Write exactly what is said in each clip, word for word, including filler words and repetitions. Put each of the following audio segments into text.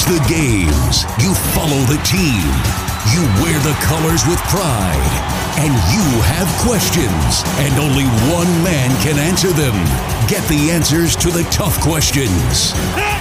the games. You follow the team. You wear the colors with pride. And you have questions. And only one man can answer them. Get the answers to the tough questions.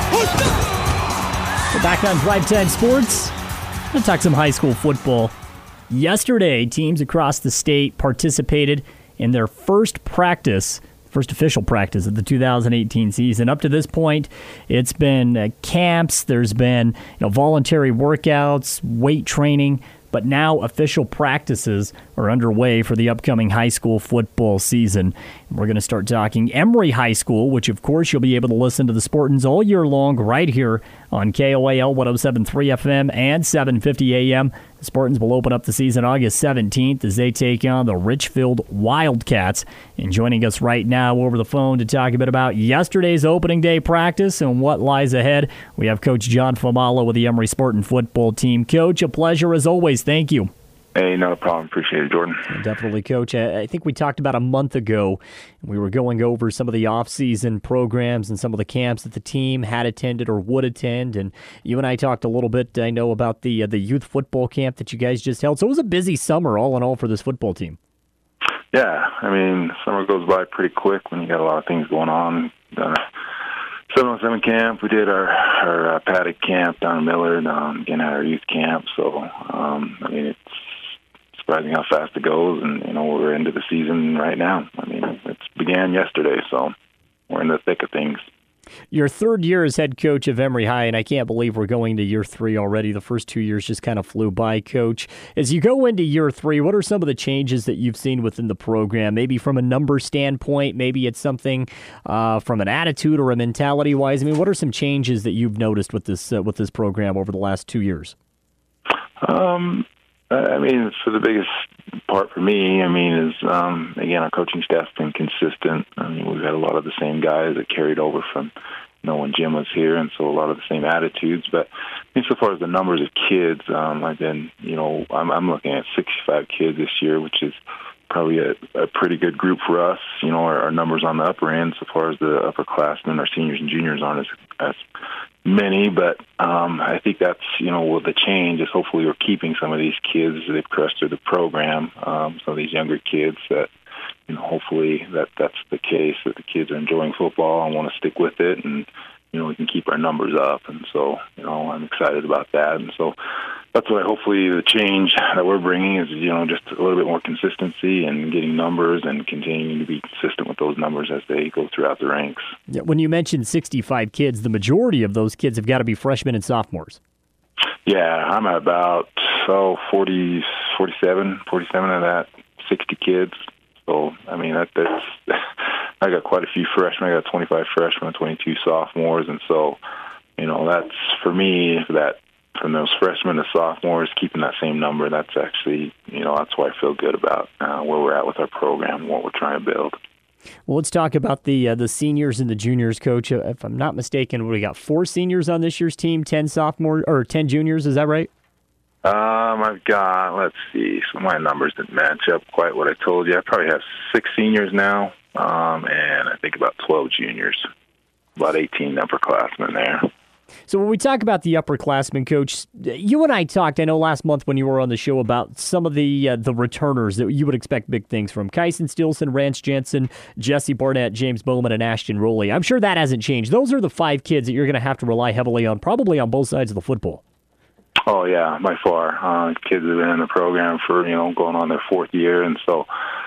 We're back on Drive time Sports. Let's talk some high school football. Yesterday, teams across the state participated in their first practice, first official practice of the two thousand eighteen season. Up to this point, it's been uh, camps, there's been you know voluntary workouts, weight training, but now official practices are underway for the upcoming high school football season. We're going to start talking Emory High School, which of course you'll be able to listen to the Sportons all year long right here on K O A L one oh seven point three F M and seven fifty A M. The Spartans will open up the season August seventeenth as they take on the Richfield Wildcats. And joining us right now over the phone to talk a bit about yesterday's opening day practice and what lies ahead, we have Coach John Famala with the Emory Spartan football team. Coach, a pleasure as always. Thank you. Hey, not a problem. Appreciate it, Jordan. Definitely, Coach. I think we talked about a month ago. We were going over some of the off-season programs and some of the camps that the team had attended or would attend. And you and I talked a little bit, I know, about the uh, the youth football camp that you guys just held. So it was a busy summer, all in all, for this football team. Yeah, I mean, summer goes by pretty quick when you got a lot of things going on. Uh, seven oh seven camp, we did our, our uh, paddock camp down in Millard, um, again, at our youth camp. So, um, I mean, it's surprising how fast it goes, and you know we're into the season right now. I mean, it began yesterday, so we're in the thick of things. Your third year as head coach of Emory High, and I can't believe we're going to year three already. The first two years just kind of flew by, Coach. As you go into year three, what are some of the changes that you've seen within the program? Maybe from a number standpoint, maybe it's something uh, from an attitude or a mentality-wise. I mean, what are some changes that you've noticed with this uh, with this program over the last two years? Um. I mean, for the biggest part for me, I mean, is, um, again, our coaching staff's been consistent. I mean, we've had a lot of the same guys that carried over from, you know, when Jim was here, and so a lot of the same attitudes. But I mean, so far as the numbers of kids, um, I've been, you know, I'm, I'm looking at sixty-five kids this year, which is probably a, a pretty good group for us. You know, our, our numbers on the upper end, so far as the upperclassmen, our seniors and juniors aren't as, as many, but um, I think that's, you know, with the change is hopefully we're keeping some of these kids that they've crushed through the program, um, some of these younger kids that, you know, hopefully that that's the case, that the kids are enjoying football and want to stick with it, and, you know, we can keep our numbers up. And so, you know, I'm excited about that. And so that's why hopefully the change that we're bringing is, you know, just a little bit more consistency and getting numbers and continuing to be consistent with those numbers as they go throughout the ranks. Yeah, when you mentioned sixty-five kids, the majority of those kids have got to be freshmen and sophomores. Yeah, I'm at about oh, forty, forty-seven, forty-seven of that, sixty kids. So, I mean, that, that's I got quite a few freshmen. I got twenty-five freshmen, twenty-two sophomores. And so, you know, that's, for me, that from those freshmen to sophomores, keeping that same number, that's actually, you know, that's why I feel good about uh, where we're at with our program and what we're trying to build. Well, let's talk about the uh, the seniors and the juniors, Coach. Uh, if I'm not mistaken, we got four seniors on this year's team, ten sophomores, or ten juniors, is that right? Um, I've got, let's see, so my numbers didn't match up quite what I told you. I probably have six seniors now, um, and I think about twelve juniors, about eighteen upperclassmen there. So when we talk about the upperclassmen, Coach, you and I talked, I know last month when you were on the show, about some of the uh, the returners that you would expect big things from. Kyson Stilson, Rance Jensen, Jesse Barnett, James Bowman, and Ashton Rowley. I'm sure that hasn't changed. Those are the five kids that you're going to have to rely heavily on, probably on both sides of the football. Oh, yeah, by far. Uh, kids have been in the program for, you know, going on their fourth year, and so,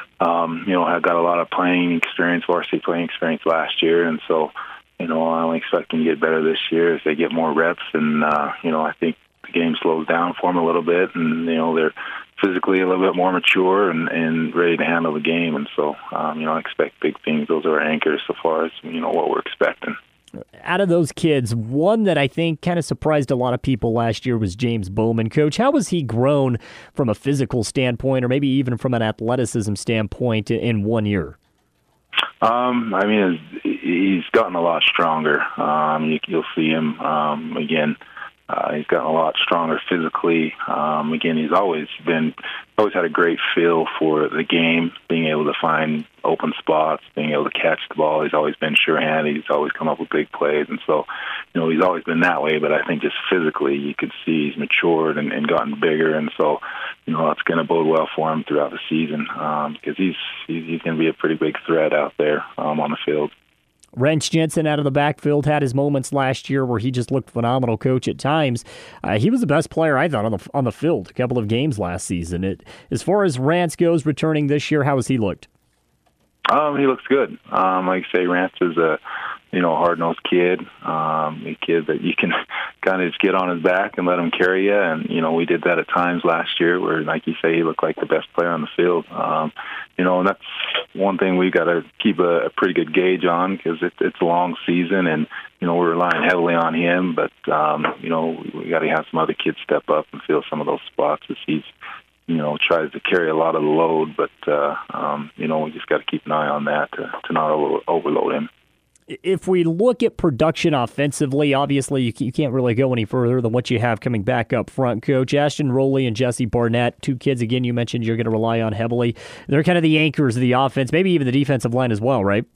um, you know, I got a lot of playing experience, varsity playing experience last year, and so, you know, I only expect them to get better this year as they get more reps. And, uh, you know, I think the game slows down for them a little bit. And, you know, they're physically a little bit more mature and, and ready to handle the game. And so, um, you know, I expect big things. Those are our anchors so far as, you know, what we're expecting. Out of those kids, one that I think kind of surprised a lot of people last year was James Bowman. Coach, how has he grown from a physical standpoint or maybe even from an athleticism standpoint in one year? Um, I mean, he's gotten a lot stronger. Um, you, you'll see him, um, again, Uh, he's gotten a lot stronger physically. Um, again, he's always been, always had a great feel for the game, being able to find open spots, being able to catch the ball. He's always been sure-handed. He's always come up with big plays. And so, you know, he's always been that way. But I think just physically, you could see he's matured and, and gotten bigger. And so, you know, that's going to bode well for him throughout the season um, because he's, he's, he's going to be a pretty big threat out there um, on the field. Rentz Jensen out of the backfield had his moments last year where he just looked phenomenal, coach, at times. Uh, he was the best player, I thought, on the on the field a couple of games last season. It, as far as Rance goes returning this year, how has he looked? Um, he looks good. Um, like I say, Rance is a you know hard-nosed kid, um, a kid that you can kind of just get on his back and let him carry you. And you know we did that at times last year, where, like you say, he looked like the best player on the field. Um, you know, and that's one thing we've got to keep a, a pretty good gauge on because it, it's a long season, and you know we're relying heavily on him. But um, you know we, we got to have some other kids step up and fill some of those spots as he's you know tries to carry a lot of the load. But uh, um, you know we just got to keep an eye on that to, to not over, overload him. If we look at production offensively, obviously you, you can't really go any further than what you have coming back up front, Coach. Ashton Rowley and Jesse Barnett, two kids, again, you mentioned you're going to rely on heavily. They're kind of the anchors of the offense, maybe even the defensive line as well, right?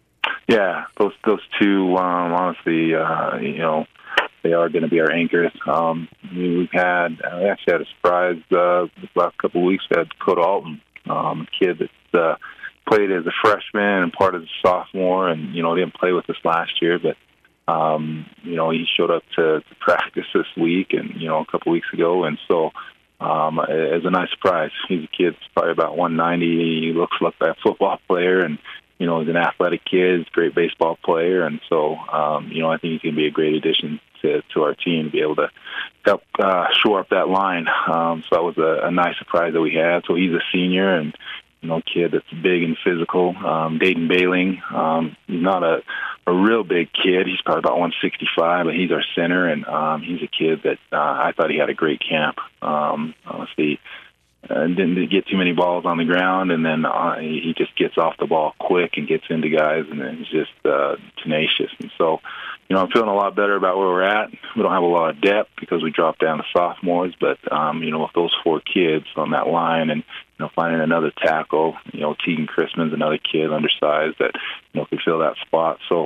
Yeah, those those two, um, honestly, uh, you know, they are going to be our anchors. Um, we've had, we actually had a surprise uh, this last couple of weeks. We had Dakota Alton, um, a kid that's uh, played as a freshman and part as a sophomore, and you know didn't play with us last year, but um, you know he showed up to, to practice this week and you know a couple weeks ago, and so um, as a nice surprise. He's a kid that's probably about one ninety. He looks like a football player, and you know he's an athletic kid, he's a great baseball player, and so um, you know I think he's going to be a great addition to, to our team to be able to help uh, shore up that line. Um, so that was a, a nice surprise that we had. So he's a senior and. You know, kid that's big and physical. Um, Dayton Bailing, um, he's not a, a real big kid. He's probably about one sixty-five, but he's our center, and um, he's a kid that uh, I thought he had a great camp. Um, honestly, uh, didn't get too many balls on the ground, and then uh, he, he just gets off the ball quick and gets into guys, and then he's just uh, tenacious. And so, you know, I'm feeling a lot better about where we're at. We don't have a lot of depth because we dropped down to sophomores, but, um, you know, with those four kids on that line and, you know, finding another tackle, you know, Tegan Chrisman's another kid undersized that, you know, could fill that spot. So,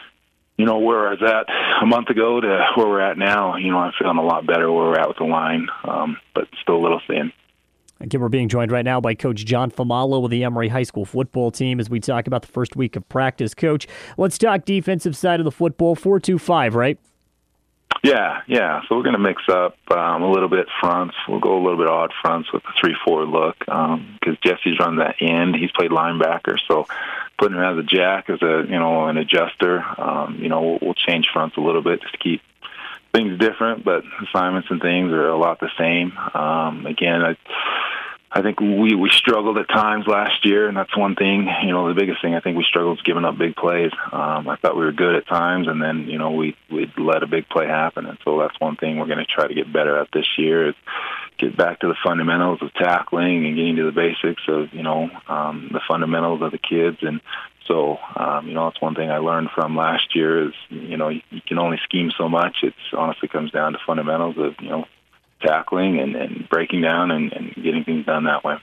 you know, where I was at a month ago to where we're at now, you know, I'm feeling a lot better where we're at with the line, um, but still a little thin. Again, we're being joined right now by Coach John Famalo with the Emory High School football team as we talk about the first week of practice. Coach, let's talk defensive side of the football, four two five, right? Yeah, yeah. So we're going to mix up um, a little bit fronts. We'll go a little bit odd fronts with the three four look because um, Jesse's run that end. He's played linebacker, so putting him as a jack, as a you know an adjuster, um, you know we'll, we'll change fronts a little bit just to keep things different, but assignments and things are a lot the same. Um, again, I, I think we, we struggled at times last year, and that's one thing. You know, the biggest thing I think we struggled is giving up big plays. Um, I thought we were good at times, and then you know we we'd let a big play happen, and so that's one thing we're going to try to get better at this year is get back to the fundamentals of tackling and getting to the basics of you know um, the fundamentals of the kids. And so um, you know that's one thing I learned from last year is you know you, you can only scheme so much. It honestly comes down to fundamentals of you know. tackling and, and breaking down and, and getting things done that way.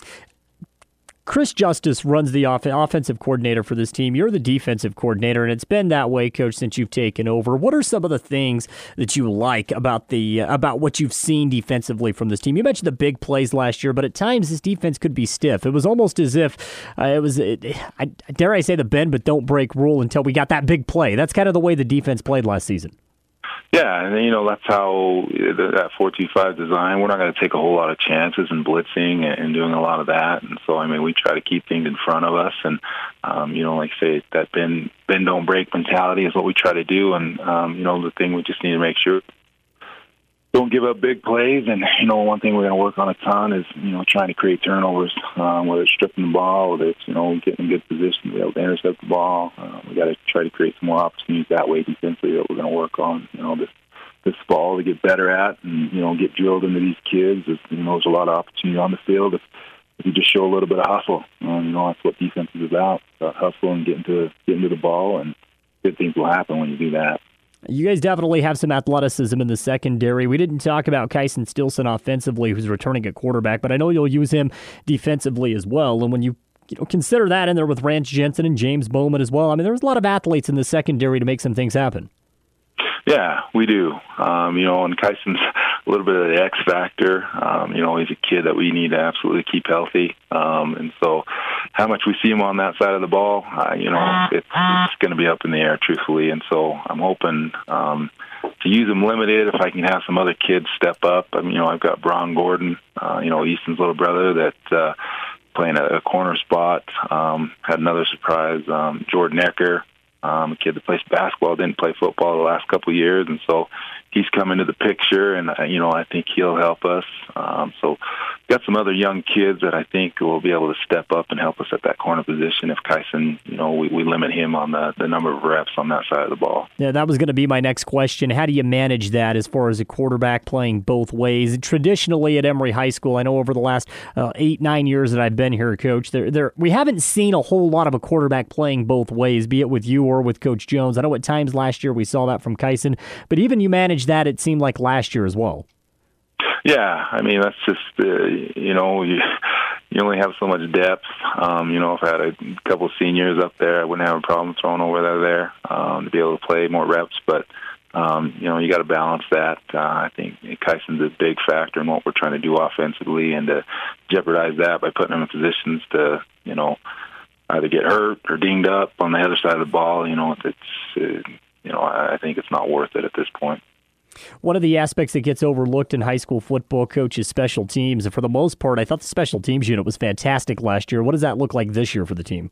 Chris Justice runs the off- offensive coordinator for this team. You're the defensive coordinator, and it's been that way, Coach, since you've taken over. What are some of the things that you like about the uh, about what you've seen defensively from this team? You mentioned the big plays last year, but at times this defense could be stiff. It was almost as if uh, it was, it, I, dare I say, the bend but don't break rule until we got that big play. That's kind of the way the defense played last season. Yeah, and you know that's how that four two five design. We're not going to take a whole lot of chances in blitzing and doing a lot of that, and so I mean we try to keep things in front of us, and um, you know like I say that bend bend don't break mentality is what we try to do, and um, you know the thing we just need to make sure don't give up big plays, and you know one thing we're going to work on a ton is you know trying to create turnovers, um, whether it's stripping the ball, whether it's you know getting in good position to be able to intercept the ball. Uh, we got to try to create some more opportunities that way defensively that we're going to work on. You know this this fall to get better at, and you know get drilled into these kids. It's, you know there's a lot of opportunity on the field if, if you just show a little bit of hustle. Um, you know that's what defense is about: uh, hustle and getting to getting to the ball, and good things will happen when you do that. You guys definitely have some athleticism in the secondary. We didn't talk about Kyson Stilson offensively, who's returning at quarterback, but I know you'll use him defensively as well. And when you, you know, consider that in there with Rance Jensen and James Bowman as well, I mean, there's a lot of athletes in the secondary to make some things happen. Yeah, we do. Um, you know, and Kyson's a little bit of the X factor. Um, you know, he's a kid that we need to absolutely keep healthy. Um, and so how much we see him on that side of the ball, uh, you know, it's, it's going to be up in the air, truthfully. And so I'm hoping um, to use him limited if I can have some other kids step up. I mean, you know, I've got Braun Gordon, uh, you know, Easton's little brother that uh, playing a, a corner spot. Um, had another surprise, um, Jordan Ecker. Um, a kid that plays basketball, didn't play football the last couple of years, and so he's come into the picture, and, uh, you know, I think he'll help us. Um, so got some other young kids that I think will be able to step up and help us at that corner position if Kyson, you know, we, we limit him on the, the number of reps on that side of the ball. Yeah, that was going to be my next question. How do you manage that as far as a quarterback playing both ways? Traditionally at Emory High School, I know over the last uh, eight, nine years that I've been here, Coach, there, there, we haven't seen a whole lot of a quarterback playing both ways, be it with you or with Coach Jones. I know at times last year we saw that from Kyson, but even you managed that, it seemed like last year as well. Yeah, I mean, that's just, uh, you know, you, you only have so much depth. Um, you know, if I had a couple seniors up there, I wouldn't have a problem throwing over there, there um, to be able to play more reps. But, um, you know, you got to balance that. Uh, I think Kyson's a big factor in what we're trying to do offensively, and to jeopardize that by putting him in positions to, you know, either get hurt or dinged up on the other side of the ball, you know, it's, uh, you know, I think it's not worth it at this point. One of the aspects that gets overlooked in high school football, Coach, is special teams. And for the most part, I thought the special teams unit was fantastic last year. What does that look like this year for the team?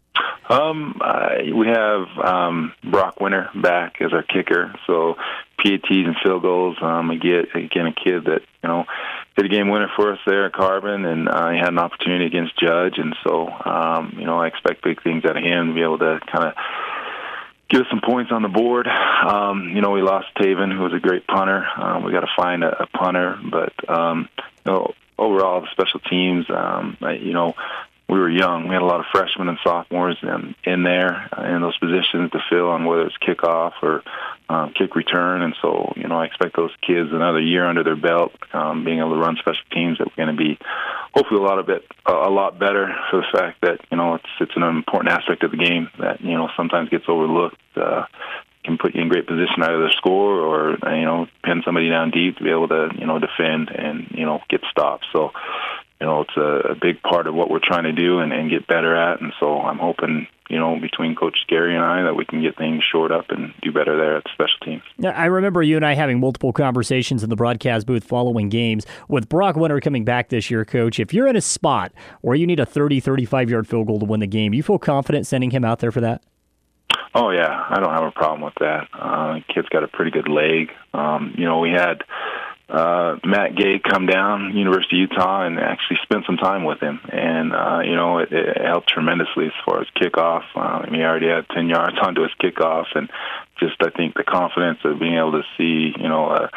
Um, uh, we have um, Brock Winter back as our kicker. So P A Ts and field goals. Um, we get, again, a kid that, you know, hit a game winner for us there at Carbon, and uh, he had an opportunity against Judge. And so, um, you know, I expect big things out of him to be able to kind of give us some points on the board. Um, you know, we lost Taven, who was a great punter. Um, we got to find a, a punter, but um, you know, overall, the special teams, um, you know, we were young. We had a lot of freshmen and sophomores in, in there uh, in those positions to fill on whether it's kickoff or um, kick return. And so, you know, I expect those kids another year under their belt, um, being able to run special teams, that we're going to be hopefully a lot of bit a, a lot better for the fact that, you know, it's it's an important aspect of the game that, you know, sometimes gets overlooked. Uh, can put you in great position either to score or, you know, pin somebody down deep to be able to, you know, defend and, you know, get stopped. So, you know, it's a, a big part of what we're trying to do and, and get better at. And so I'm hoping, you know, between Coach Gary and I, that we can get things shored up and do better there at the special teams. Yeah, I remember you and I having multiple conversations in the broadcast booth following games. With Brock Winter coming back this year, Coach, if you're in a spot where you need a thirty, thirty-five-yard field goal to win the game, you feel confident sending him out there for that? Oh, yeah. I don't have a problem with that. Uh, kid's got a pretty good leg. Um, you know, we had Uh, Matt Gay come down, University of Utah, and actually spent some time with him. And, uh, you know, it, it helped tremendously as far as kickoff. Uh, he already had ten yards onto his kickoff. And just, I think, the confidence of being able to see, you know, a,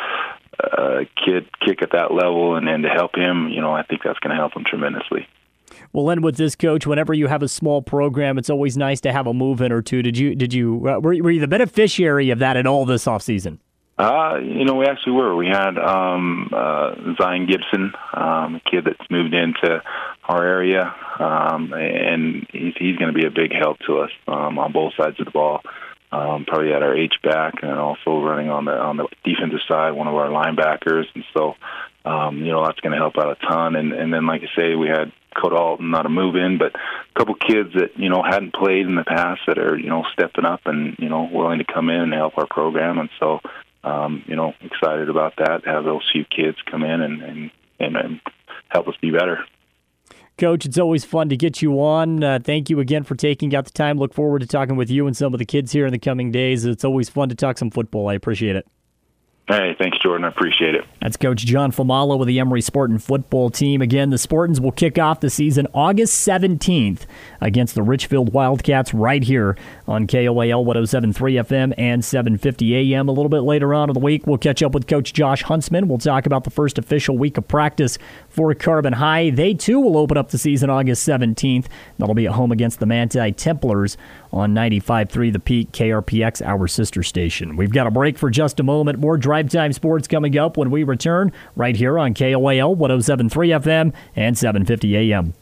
a kid kick at that level and then to help him, you know, I think that's going to help him tremendously. We'll end with this, Coach. Whenever you have a small program, it's always nice to have a move-in or two. Did you, did you, uh, were, were you the beneficiary of that at all this offseason? Uh, you know, we actually were. We had um, uh, Zion Gibson, um, a kid that's moved into our area, um, and he's, he's going to be a big help to us um, on both sides of the ball. Um, probably at our H-back and also running on the on the defensive side, one of our linebackers. And so, um, you know, that's going to help out a ton. And, and then, like I say, we had Coda Alton, not a move-in, but a couple kids that, you know, hadn't played in the past that are, you know, stepping up and, you know, willing to come in and help our program. And so, Um, you know, excited about that, to have those few kids come in and, and, and, and help us be better. Coach, it's always fun to get you on. Uh, thank you again for taking out the time. Look forward to talking with you and some of the kids here in the coming days. It's always fun to talk some football. I appreciate it. Hey, thanks, Jordan. I appreciate it. That's Coach John Famalo with the Emory Spartan football team. Again, the Spartans will kick off the season August seventeenth against the Richfield Wildcats right here on K O A L one oh seven point three F M and seven fifty A M. A little bit later on in the week, we'll catch up with Coach Josh Huntsman. We'll talk about the first official week of practice for Carbon High. They, too, will open up the season August seventeenth. That'll be at home against the Manti Templars on ninety-five point three The Peak, K R P X, our sister station. We've got a break for just a moment. More Drive Time Sports coming up when we return right here on K O A L one oh seven point three F M and seven fifty A M.